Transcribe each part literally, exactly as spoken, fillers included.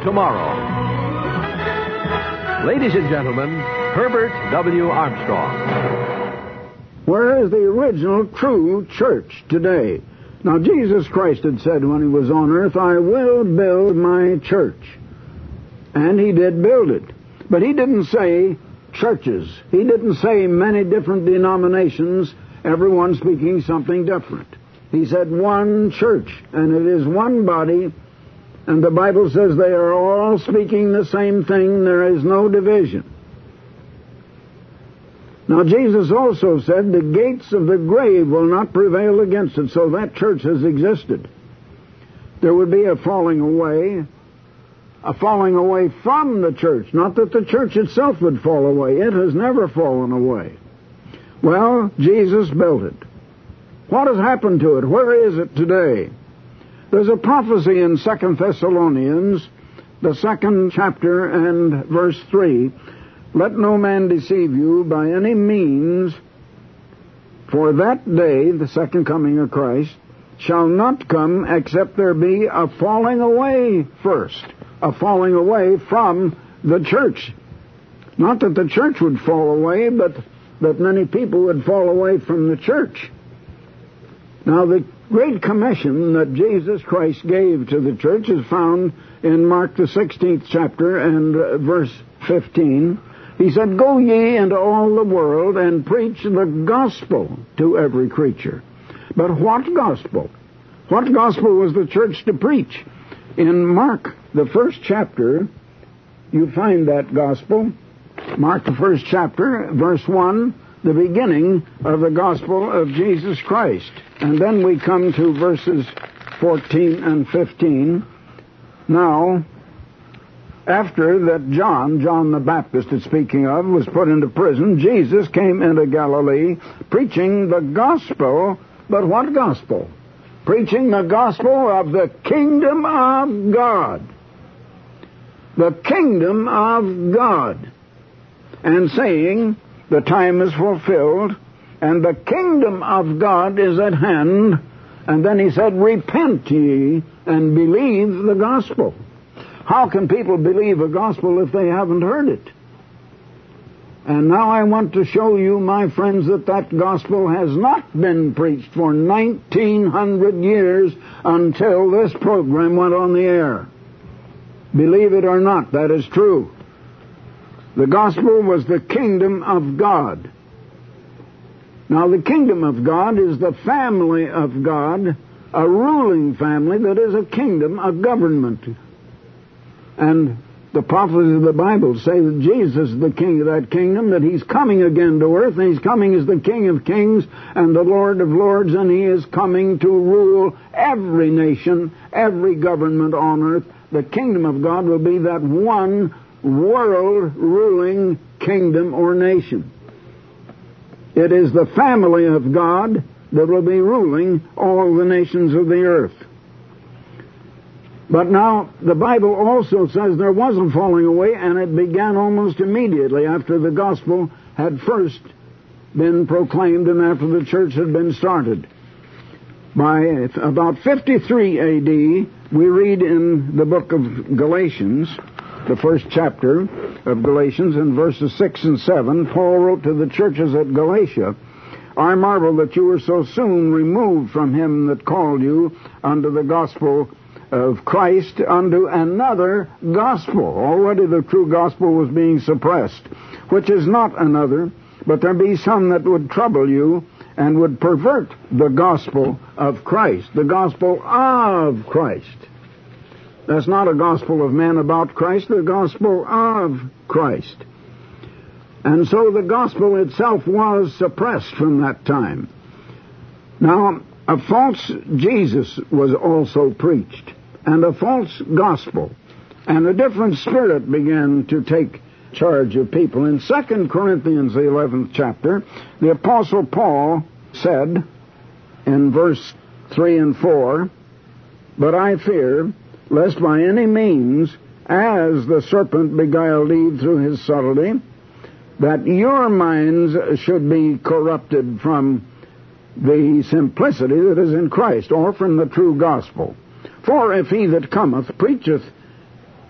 tomorrow. Ladies and gentlemen, Herbert W. Armstrong. Where is the original true church today? Now, Jesus Christ had said when he was on earth, I will build my church. And he did build it. But he didn't say churches. He didn't say many different denominations, everyone speaking something different. He said one church, and it is one body, and the Bible says they are all speaking the same thing. There is no division. Now, Jesus also said the gates of the grave will not prevail against it, so that church has existed. There would be a falling away, a falling away from the church. Not that the church itself would fall away. It has never fallen away. Well, Jesus built it. What has happened to it? Where is it today? There's a prophecy in Second Thessalonians, the second chapter and verse three. Let no man deceive you by any means, for that day, the second coming of Christ, shall not come except there be a falling away first, a falling away from the church. Not that the church would fall away, but that many people would fall away from the church. Now, the Great Commission that Jesus Christ gave to the church is found in Mark the sixteenth chapter and uh, verse fifteen. He said, Go ye into all the world and preach the gospel to every creature. But what gospel? What gospel was the church to preach? In Mark, the first chapter, you find that gospel. Mark, the first chapter, verse one, the beginning of the gospel of Jesus Christ. And then we come to verses fourteen and fifteen. Now, after that John, John the Baptist it's speaking of, was put into prison, Jesus came into Galilee preaching the gospel. But what gospel? Preaching the gospel of the kingdom of God. The kingdom of God. And saying, the time is fulfilled, and the kingdom of God is at hand. And then he said, repent ye and believe the gospel. How can people believe a gospel if they haven't heard it? And now I want to show you, my friends, that that gospel has not been preached for nineteen hundred years until this program went on the air. Believe it or not, that is true. The gospel was the kingdom of God. Now, the kingdom of God is the family of God, a ruling family that is a kingdom, a government. And the prophets of the Bible say that Jesus is the king of that kingdom, that he's coming again to earth, and he's coming as the King of kings and the Lord of lords, and he is coming to rule every nation, every government on earth. The kingdom of God will be that one world ruling kingdom or nation. It is the family of God that will be ruling all the nations of the earth. But now, the Bible also says there was a falling away, and it began almost immediately after the gospel had first been proclaimed and after the church had been started. By about fifty-three A D, we read in the book of Galatians, the first chapter of Galatians, in verses six and seven, Paul wrote to the churches at Galatia, I marvel that you were so soon removed from him that called you unto the gospel of Christ, unto another gospel. Already the true gospel was being suppressed, which is not another, but there be some that would trouble you and would pervert the gospel of Christ, the gospel of Christ. That's not a gospel of men about Christ, the gospel of Christ. And so the gospel itself was suppressed from that time. Now, a false Jesus was also preached, and a false gospel, and a different spirit began to take charge of people. In Second Corinthians, the eleventh chapter, the Apostle Paul said in verse three and four, But I fear, lest by any means, as the serpent beguiled Eve through his subtlety, that your minds should be corrupted from the simplicity that is in Christ, or from the true gospel. For if he that cometh preacheth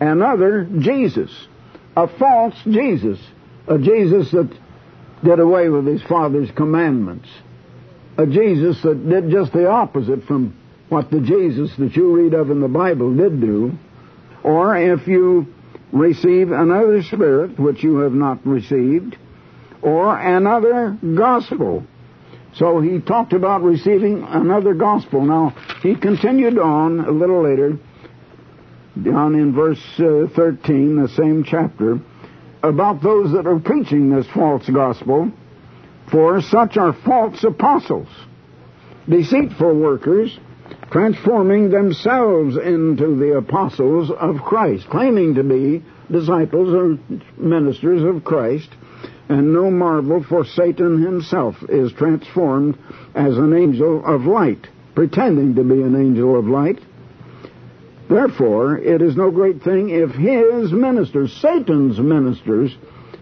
another Jesus, a false Jesus, a Jesus that did away with his Father's commandments, a Jesus that did just the opposite from what the Jesus that you read of in the Bible did do. Or if you receive another spirit which you have not received, or another gospel. So he talked about receiving another gospel. Now, he continued on a little later, down in verse uh, thirteen, the same chapter, about those that are preaching this false gospel. For such are false apostles, deceitful workers, transforming themselves into the apostles of Christ, claiming to be disciples or ministers of Christ. And no marvel, for Satan himself is transformed as an angel of light, pretending to be an angel of light. Therefore, it is no great thing if his ministers, Satan's ministers,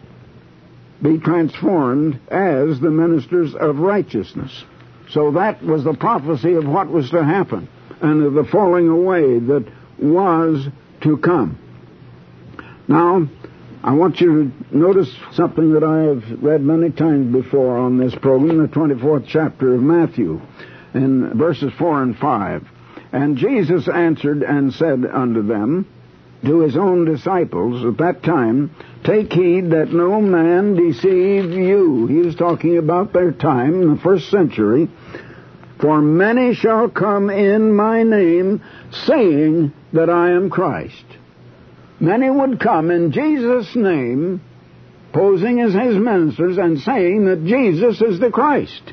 be transformed as the ministers of righteousness. So that was the prophecy of what was to happen, and of the falling away that was to come. Now, I want you to notice something that I have read many times before on this program, the twenty-fourth chapter of Matthew, in verses four and five. And Jesus answered and said unto them, to his own disciples at that time, take heed that no man deceive you. He was talking about their time in the first century. For many shall come in my name, saying that I am Christ. Many would come in Jesus' name, posing as his ministers and saying that Jesus is the Christ,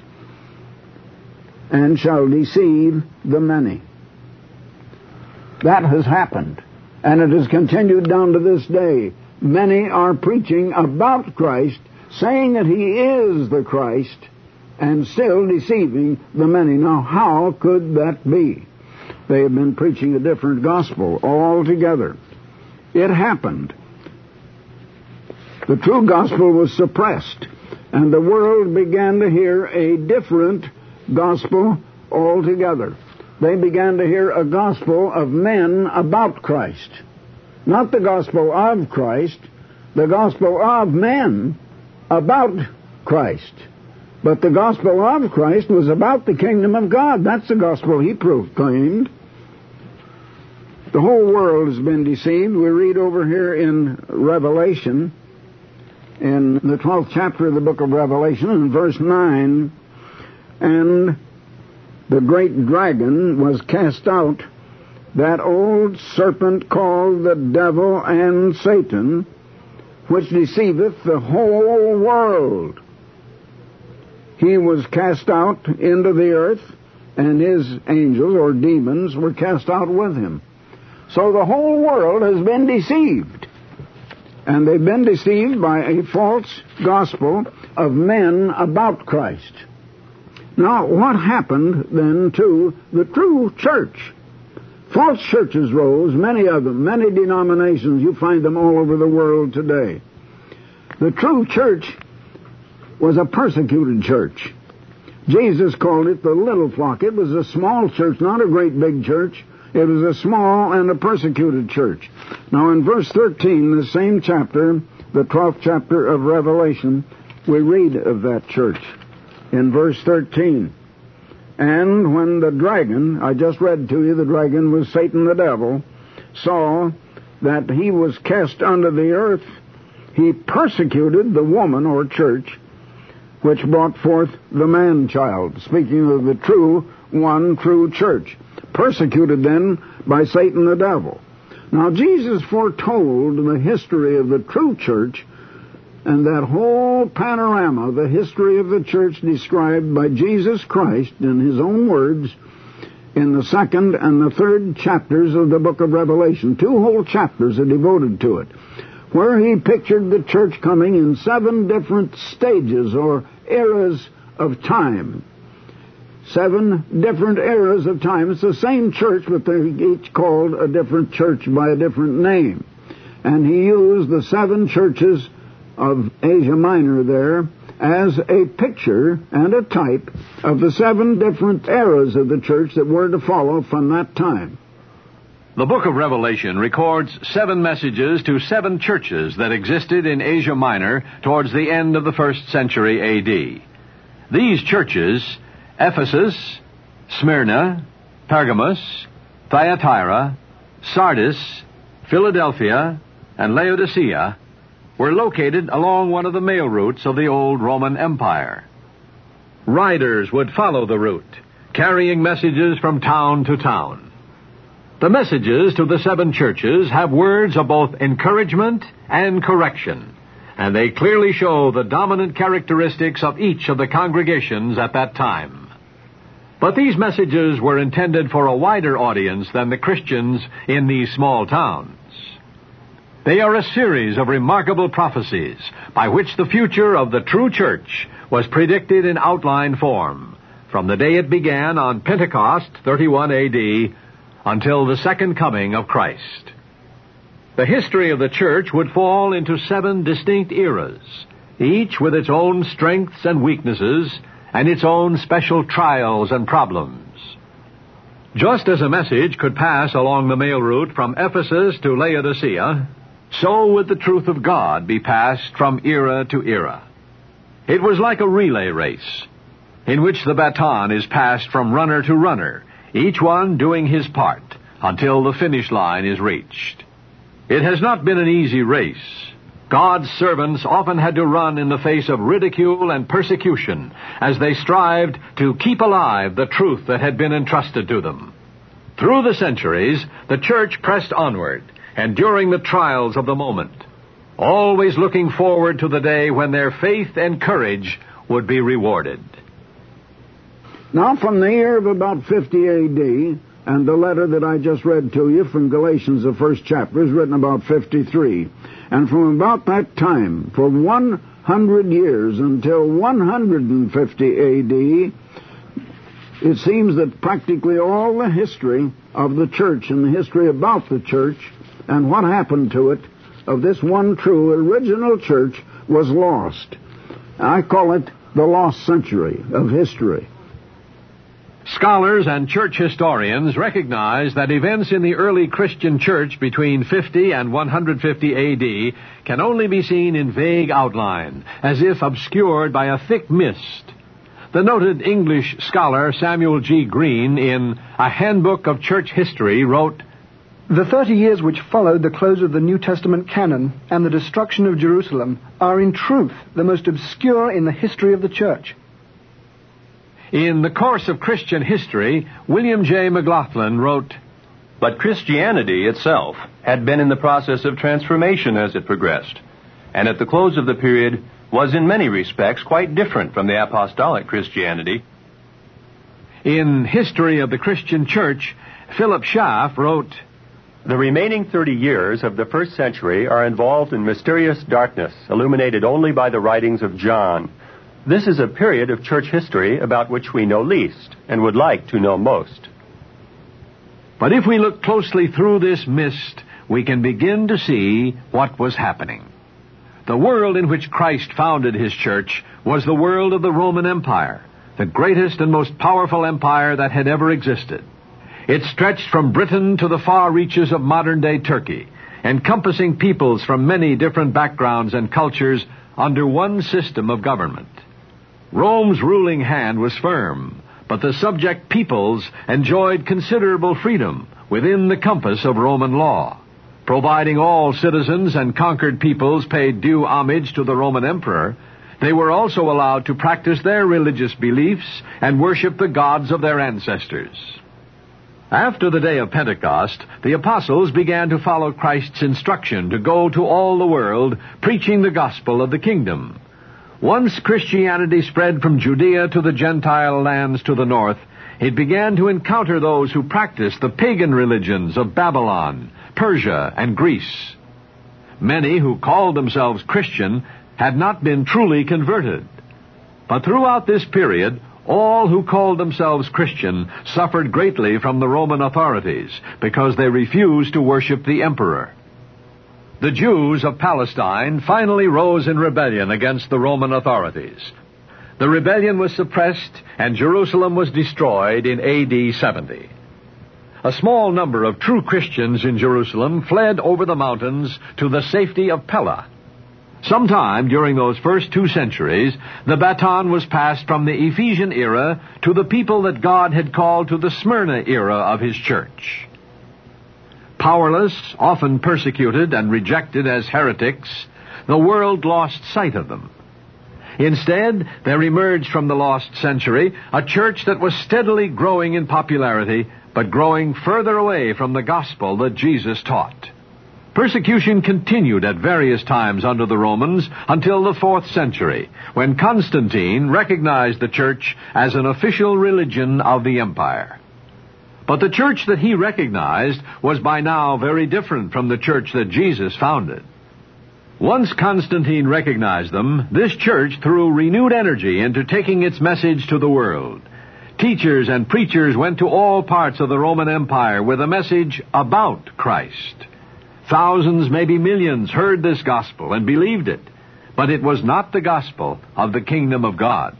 and shall deceive the many. That has happened, and it has continued down to this day. Many are preaching about Christ, saying that he is the Christ, and still deceiving the many. Now, how could that be? They have been preaching a different gospel altogether. It happened. The true gospel was suppressed, and the world began to hear a different gospel altogether. They began to hear a gospel of men about Christ. Not the gospel of Christ, the gospel of men about Christ. But the gospel of Christ was about the kingdom of God. That's the gospel he proclaimed. The whole world has been deceived. We read over here in Revelation, in the twelfth chapter of the book of Revelation, in verse nine, and the great dragon was cast out, that old serpent called the devil and Satan, which deceiveth the whole world. He was cast out into the earth, and his angels or demons were cast out with him. So the whole world has been deceived. And they've been deceived by a false gospel of men about Christ. Now, what happened then to the true church? False churches rose, many of them, many denominations. You find them all over the world today. The true church was a persecuted church. Jesus called it the little flock. It was a small church, not a great big church. It was a small and a persecuted church. Now in verse thirteen, the same chapter, the twelfth chapter of Revelation, we read of that church. In verse thirteen, and when the dragon, I just read to you, the dragon was Satan the devil, saw that he was cast under the earth, he persecuted the woman or church, which brought forth the man-child, speaking of the true, one true church. Persecuted then by Satan the devil. Now Jesus foretold the history of the true church, and that whole panorama, the history of the church described by Jesus Christ in his own words in the second and the third chapters of the book of Revelation. Two whole chapters are devoted to it, where he pictured the church coming in seven different stages or eras of time. Seven different eras of time. It's the same church, but they're each called a different church by a different name. And he used the seven churches of Asia Minor there as a picture and a type of the seven different eras of the church that were to follow from that time. The book of Revelation records seven messages to seven churches that existed in Asia Minor towards the end of the first century A D. These churches, Ephesus, Smyrna, Pergamos, Thyatira, Sardis, Philadelphia, and Laodicea, were located along one of the mail routes of the old Roman Empire. Riders would follow the route, carrying messages from town to town. The messages to the seven churches have words of both encouragement and correction, and they clearly show the dominant characteristics of each of the congregations at that time. But these messages were intended for a wider audience than the Christians in these small towns. They are a series of remarkable prophecies by which the future of the true church was predicted in outline form, from the day it began on Pentecost, thirty-one A D, until the second coming of Christ. The history of the church would fall into seven distinct eras, each with its own strengths and weaknesses and its own special trials and problems. Just as a message could pass along the mail route from Ephesus to Laodicea, so would the truth of God be passed from era to era. It was like a relay race, in which the baton is passed from runner to runner, each one doing his part until the finish line is reached. It has not been an easy race. God's servants often had to run in the face of ridicule and persecution as they strived to keep alive the truth that had been entrusted to them. Through the centuries, the church pressed onward, enduring the trials of the moment, always looking forward to the day when their faith and courage would be rewarded. Now, from the year of about fifty A D, and the letter that I just read to you from Galatians, the first chapter, is written about fifty-three. And from about that time, for one hundred years until one hundred fifty A D, it seems that practically all the history of the church and the history about the church and what happened to it, of this one true original church, was lost. I call it the lost century of history. Scholars and church historians recognize that events in the early Christian church between fifty and one hundred fifty A D can only be seen in vague outline, as if obscured by a thick mist. The noted English scholar Samuel G. Green, in A Handbook of Church History, wrote, "The thirty years which followed the close of the New Testament canon and the destruction of Jerusalem are in truth the most obscure in the history of the church." In the Course of Christian History, William J. McLaughlin wrote, "But Christianity itself had been in the process of transformation as it progressed, and at the close of the period was in many respects quite different from the apostolic Christianity." In History of the Christian Church, Philip Schaff wrote, "The remaining thirty years of the first century are involved in mysterious darkness, illuminated only by the writings of John. This is a period of church history about which we know least and would like to know most." But if we look closely through this mist, we can begin to see what was happening. The world in which Christ founded his church was the world of the Roman Empire, the greatest and most powerful empire that had ever existed. It stretched from Britain to the far reaches of modern-day Turkey, encompassing peoples from many different backgrounds and cultures under one system of government. Rome's ruling hand was firm, but the subject peoples enjoyed considerable freedom within the compass of Roman law. Providing all citizens and conquered peoples paid due homage to the Roman emperor, they were also allowed to practice their religious beliefs and worship the gods of their ancestors. After the day of Pentecost, the apostles began to follow Christ's instruction to go to all the world, preaching the gospel of the kingdom. Once Christianity spread from Judea to the Gentile lands to the north, it began to encounter those who practiced the pagan religions of Babylon, Persia, and Greece. Many who called themselves Christian had not been truly converted. But throughout this period, all who called themselves Christian suffered greatly from the Roman authorities because they refused to worship the emperor. The Jews of Palestine finally rose in rebellion against the Roman authorities. The rebellion was suppressed and Jerusalem was destroyed in A D seventy. a small number of true Christians in Jerusalem fled over the mountains to the safety of Pella. Sometime during those first two centuries, the baton was passed from the Ephesian era to the people that God had called to the Smyrna era of His church. Powerless, often persecuted and rejected as heretics, the world lost sight of them. Instead, there emerged from the lost century a church that was steadily growing in popularity, but growing further away from the gospel that Jesus taught. Persecution continued at various times under the Romans until the fourth century, when Constantine recognized the church as an official religion of the empire. But the church that he recognized was by now very different from the church that Jesus founded. Once Constantine recognized them, this church threw renewed energy into taking its message to the world. Teachers and preachers went to all parts of the Roman Empire with a message about Christ. Thousands, maybe millions, heard this gospel and believed it, but it was not the gospel of the kingdom of God.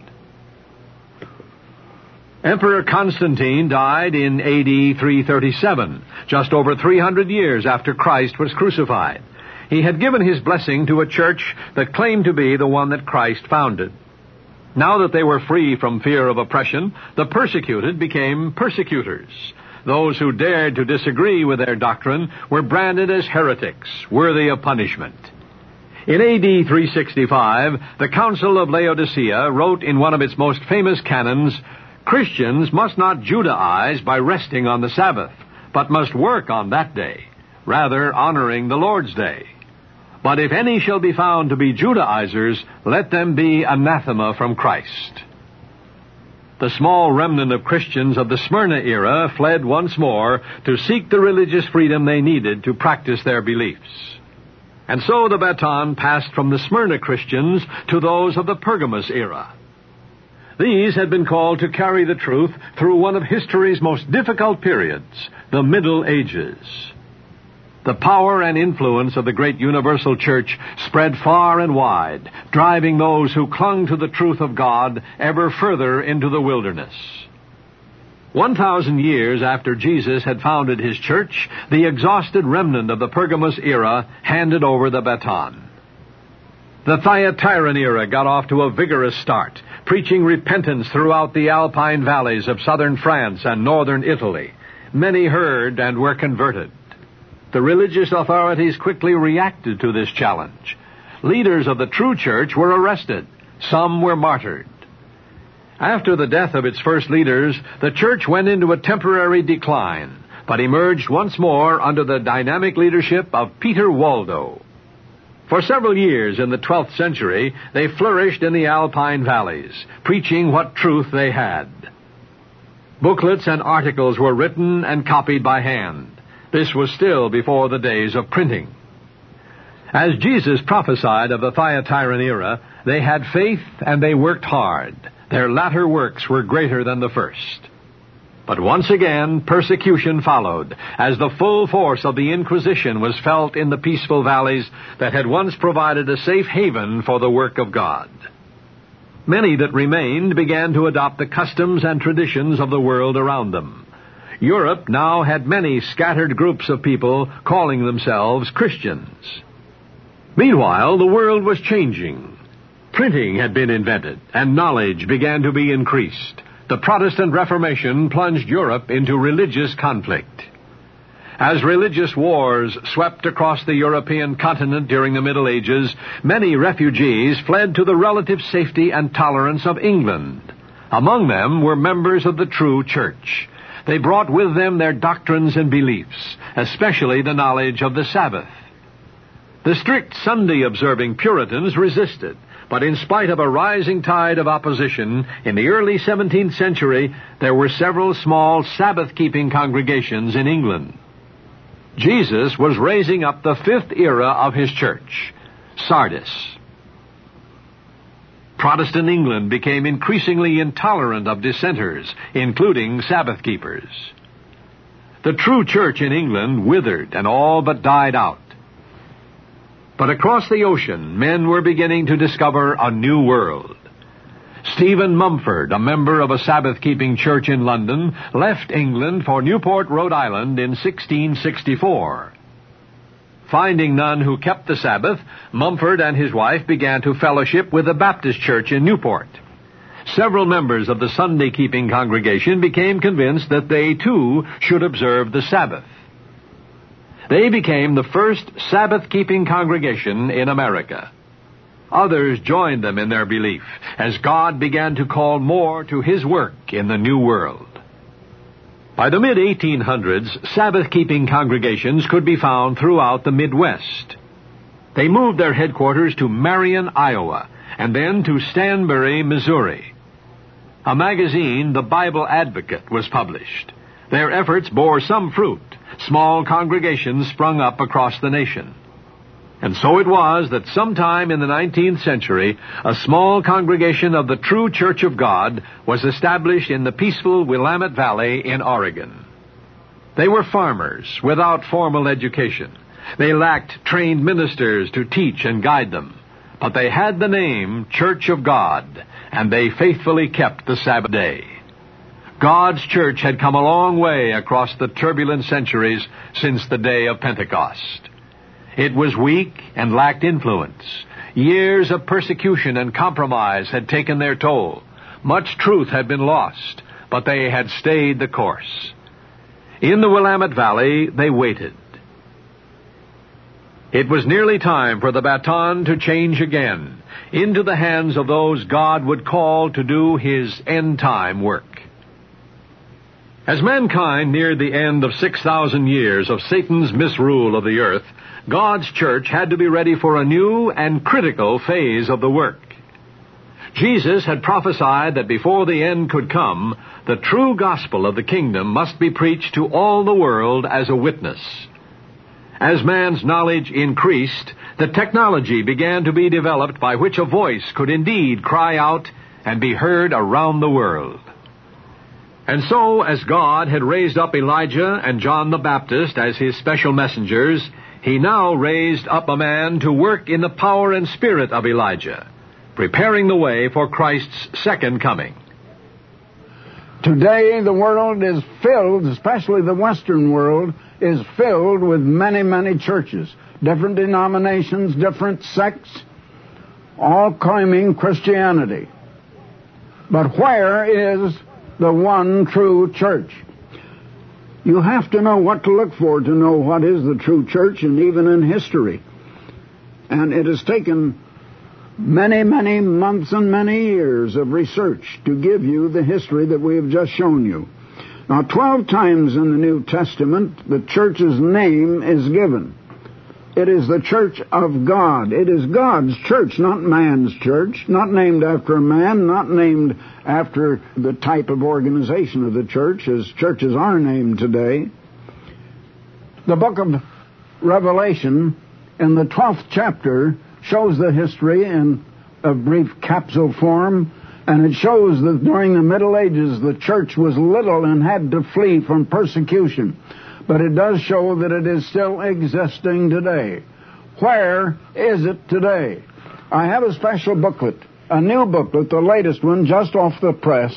Emperor Constantine died in A D three thirty-seven, just over three hundred years after Christ was crucified. He had given his blessing to a church that claimed to be the one that Christ founded. Now that they were free from fear of oppression, the persecuted became persecutors. Those who dared to disagree with their doctrine were branded as heretics, worthy of punishment. In A D three sixty-five, the Council of Laodicea wrote in one of its most famous canons, "Christians must not Judaize by resting on the Sabbath, but must work on that day, rather honoring the Lord's day. But if any shall be found to be Judaizers, let them be anathema from Christ." The small remnant of Christians of the Smyrna era fled once more to seek the religious freedom they needed to practice their beliefs. And so the baton passed from the Smyrna Christians to those of the Pergamus era. These had been called to carry the truth through one of history's most difficult periods, the Middle Ages. The power and influence of the great universal church spread far and wide, driving those who clung to the truth of God ever further into the wilderness. One thousand years after Jesus had founded his church, the exhausted remnant of the Pergamus era handed over the baton. The Thyatiran era got off to a vigorous start, preaching repentance throughout the alpine valleys of southern France and northern Italy. Many heard and were converted. The religious authorities quickly reacted to this challenge. Leaders of the true church were arrested. Some were martyred. After the death of its first leaders, the church went into a temporary decline, but emerged once more under the dynamic leadership of Peter Waldo. For several years in the twelfth century, they flourished in the Alpine valleys, preaching what truth they had. Booklets and articles were written and copied by hand. This was still before the days of printing. As Jesus prophesied of the Thyatiran era, they had faith and they worked hard. Their latter works were greater than the first. But once again, persecution followed, as the full force of the Inquisition was felt in the peaceful valleys that had once provided a safe haven for the work of God. Many that remained began to adopt the customs and traditions of the world around them. Europe now had many scattered groups of people calling themselves Christians. Meanwhile, the world was changing. Printing had been invented, and knowledge began to be increased. The Protestant Reformation plunged Europe into religious conflict. As religious wars swept across the European continent during the Middle Ages, many refugees fled to the relative safety and tolerance of England. Among them were members of the true church. They brought with them their doctrines and beliefs, especially the knowledge of the Sabbath. The strict Sunday-observing Puritans resisted, but in spite of a rising tide of opposition, in the early seventeenth century, there were several small Sabbath-keeping congregations in England. Jesus was raising up the fifth era of his church, Sardis. Protestant England became increasingly intolerant of dissenters, including Sabbath keepers. The true church in England withered and all but died out. But across the ocean, men were beginning to discover a new world. Stephen Mumford, a member of a Sabbath-keeping church in London, left England for Newport, Rhode Island in sixteen sixty-four. Finding none who kept the Sabbath, Mumford and his wife began to fellowship with the Baptist church in Newport. Several members of the Sunday-keeping congregation became convinced that they, too, should observe the Sabbath. They became the first Sabbath-keeping congregation in America. Others joined them in their belief as God began to call more to His work in the New World. By the mid eighteen hundreds, Sabbath-keeping congregations could be found throughout the Midwest. They moved their headquarters to Marion, Iowa, and then to Stanbury, Missouri. A magazine, The Bible Advocate, was published. Their efforts bore some fruit. Small congregations sprung up across the nation. And so it was that sometime in the nineteenth century, a small congregation of the True Church of God was established in the peaceful Willamette Valley in Oregon. They were farmers without formal education. They lacked trained ministers to teach and guide them. But they had the name Church of God, and they faithfully kept the Sabbath day. God's church had come a long way across the turbulent centuries since the day of Pentecost. It was weak and lacked influence. Years of persecution and compromise had taken their toll. Much truth had been lost, but they had stayed the course. In the Willamette Valley, they waited. It was nearly time for the baton to change again into the hands of those God would call to do His end-time work. As mankind neared the end of six thousand years of Satan's misrule of the earth, God's church had to be ready for a new and critical phase of the work. Jesus had prophesied that before the end could come, the true gospel of the kingdom must be preached to all the world as a witness. As man's knowledge increased, the technology began to be developed by which a voice could indeed cry out and be heard around the world. And so, as God had raised up Elijah and John the Baptist as His special messengers, He now raised up a man to work in the power and spirit of Elijah, preparing the way for Christ's second coming. Today, the world is filled, especially the Western world, is filled with many, many churches, different denominations, different sects, all claiming Christianity. But where is the one true church? You have to know what to look for to know what is the true church, and even in history. And it has taken many, many months and many years of research to give you the history that we have just shown you. Now, twelve times in the New Testament, the church's name is given. It is the church of God. It is God's church, not man's church, not named after a man, not named after the type of organization of the church, as churches are named today. The book of Revelation, in the twelfth chapter, shows the history in a brief capsule form, and it shows that during the Middle Ages the church was little and had to flee from persecution. But it does show that it is still existing today. Where is it today? I have a special booklet, a new booklet, the latest one, just off the press.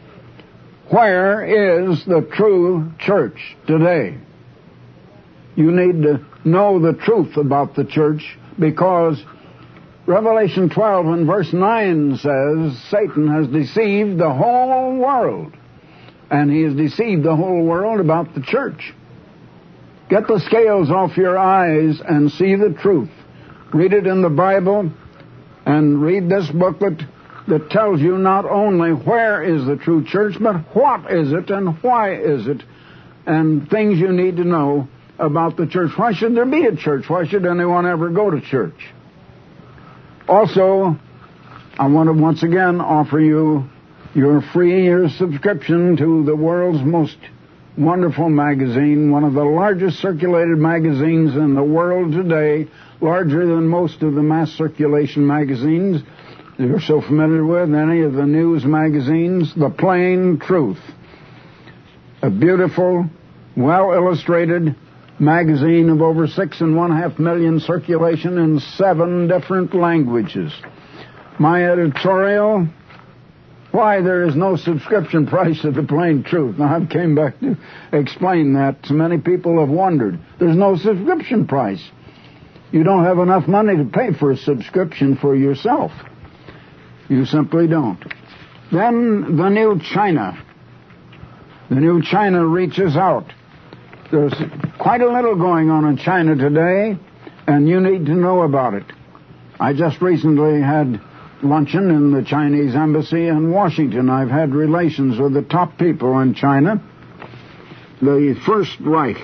Where is the true church today? You need to know the truth about the church, because Revelation twelve and verse nine says Satan has deceived the whole world, and he has deceived the whole world about the church. Get the scales off your eyes and see the truth. Read it in the Bible, and read this booklet that tells you not only where is the true church, but what is it and why is it, and things you need to know about the church. Why should there be a church? Why should anyone ever go to church? Also, I want to once again offer you your free year subscription to the world's most wonderful magazine, one of the largest circulated magazines in the world today, larger than most of the mass circulation magazines you're so familiar with, any of the news magazines, The Plain Truth. A beautiful, well-illustrated magazine of over six and one half million circulation in seven different languages. My editorial why there is no subscription price to the Plain Truth. Now, I've came back to explain that. So many people have wondered. There's no subscription price. You don't have enough money to pay for a subscription for yourself. You simply don't. Then the new China. The new China reaches out. There's quite a little going on in China today, and you need to know about it. I just recently had luncheon in the Chinese embassy in Washington. I've had relations with the top people in China. The First Reich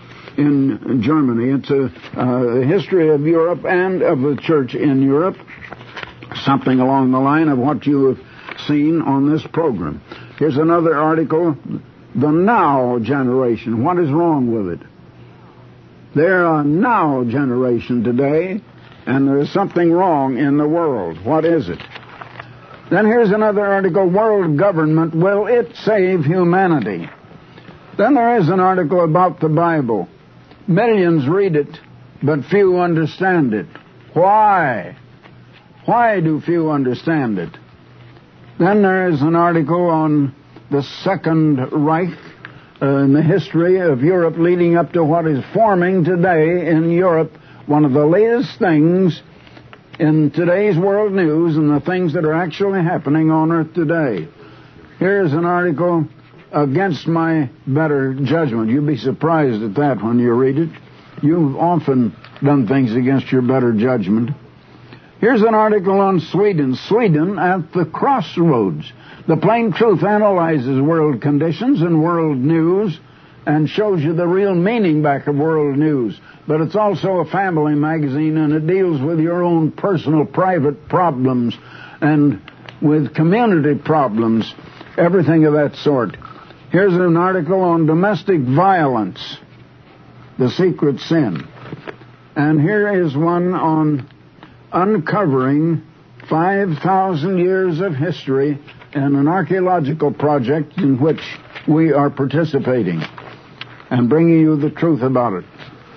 in Germany. It's a uh, history of Europe and of the church in Europe. Something along the line of what you have seen on this program. Here's another article. The Now generation. What is wrong with it? They're a now generation today, and there's something wrong in the world. What is it? Then here's another article, World Government, Will It Save Humanity? Then there is an article about the Bible. Millions read it, but few understand it. Why? Why do few understand it? Then there is an article on the Second Reich, uh, in the history of Europe leading up to what is forming today in Europe. One of the latest things in today's world news and the things that are actually happening on earth today. Here's an article, Against My Better Judgment. You'll be surprised at that when you read it. You've often done things against your better judgment. Here's an article on Sweden. Sweden at the crossroads. The Plain Truth analyzes world conditions and world news and shows you the real meaning back of world news. But it's also a family magazine, and it deals with your own personal, private problems and with community problems, everything of that sort. Here's an article on domestic violence, the secret sin. And here is one on uncovering five thousand years of history and an archaeological project in which we are participating and bringing you the truth about it.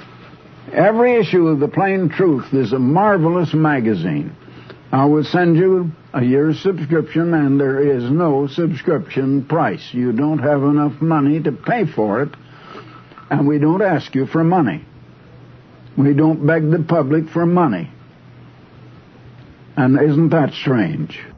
Every issue of the Plain Truth is a marvelous magazine. I will send you a year's subscription, and there is no subscription price. You don't have enough money to pay for it, and we don't ask you for money. We don't beg the public for money. And isn't that strange?